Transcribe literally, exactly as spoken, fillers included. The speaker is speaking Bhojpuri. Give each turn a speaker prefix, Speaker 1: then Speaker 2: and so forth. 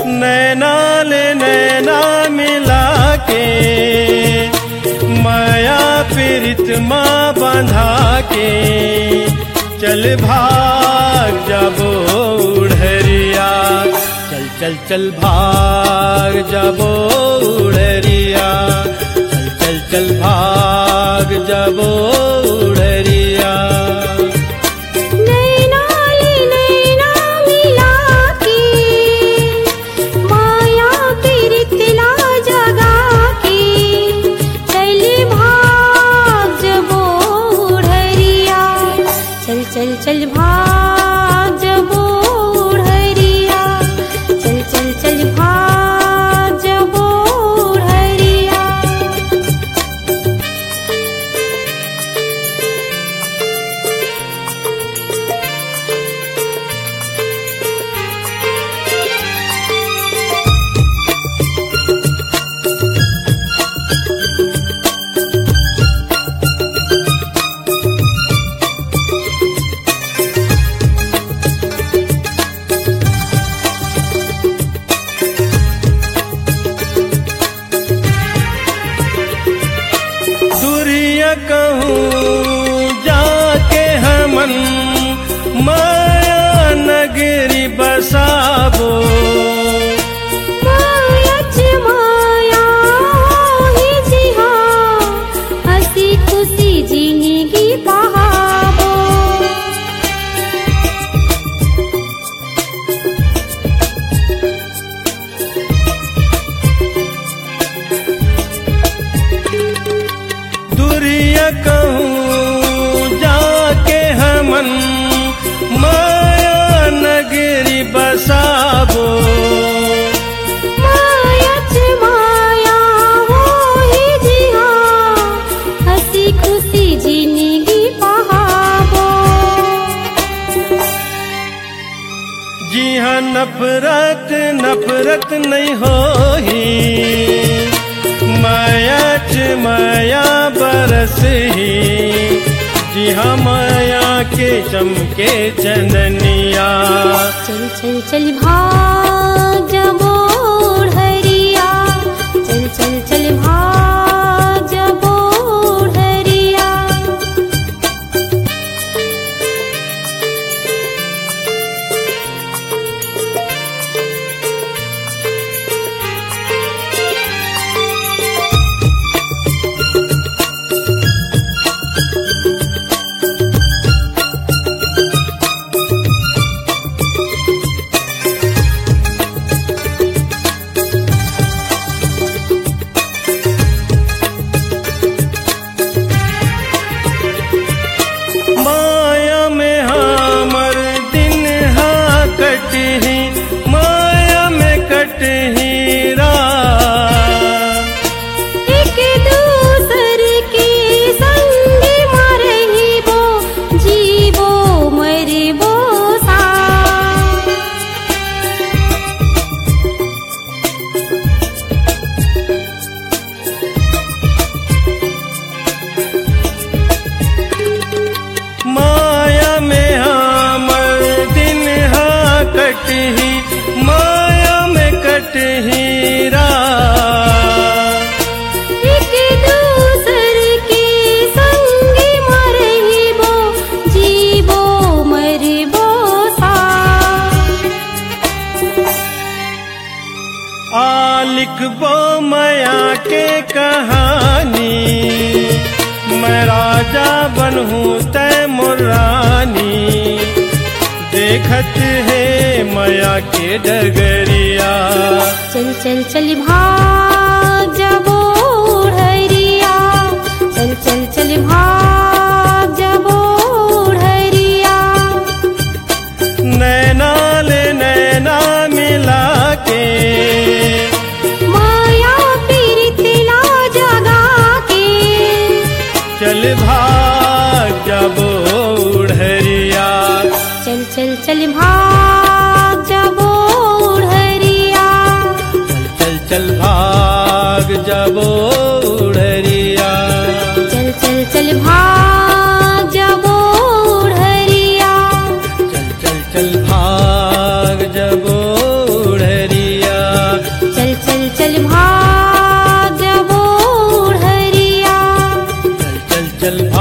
Speaker 1: नैनाल नैना मिला के माया पीरित माँ बंधा के चल भाग जाबो उड़हरिया चल चल चल भाग जाबो उड़हरिया चल चल चल भाग जाबो उड़हरिया
Speaker 2: चल चल भाग जबो उड़हरिया चल चल चल भाग जबो उड़हरिया
Speaker 1: कहूँ जाके हमन माया नगरी बसाबो
Speaker 2: माया च माया ही जिहा हंसी खुशी जिंदगी बहाबो
Speaker 1: दुरिया कहूँ जाके हमन माया नगरी बसाबो
Speaker 2: माया च माया हो ही जिहा हंसी खुशी जिंदगी बहाबो
Speaker 1: जिहाँ नफरत नफरत नहीं होही माया च माया बरस ही जिहाँ माया के चमके चंदनिया
Speaker 2: चल चल चल भाग जबो उड़हरिया चल चल चल भाग जबो उड़हरिया
Speaker 1: माया में हमर दिन हा कटही माया में कटही रात
Speaker 2: एक दूसर के संग मरहिबो जीवो मरबो साथ
Speaker 1: माया में हमर दिन हा कटही माया में कटही रात
Speaker 2: एक दूसर के संग मरहिबो जीवो मरबो साथ
Speaker 1: आ लिखबो माया के कहानी मैं राजा बनहूँ तै मुरानी देखत है माया के डगरिया
Speaker 2: चल चल चल भाग जबो उड़हरिया चल चल चल भाग जबो उड़हरिया
Speaker 1: नैनाल नैना मिला के
Speaker 2: माया पीरित ना जगा के
Speaker 1: चल भाग जाबो उड़हरिया
Speaker 2: चल चल चल भाग जबो उड़हरिया
Speaker 1: चल चल भाग जाबो उड़हरिया
Speaker 2: चल चल चल भाग जबो उड़हरिया
Speaker 1: चल चल चल भाग जाबो उड़हरिया चल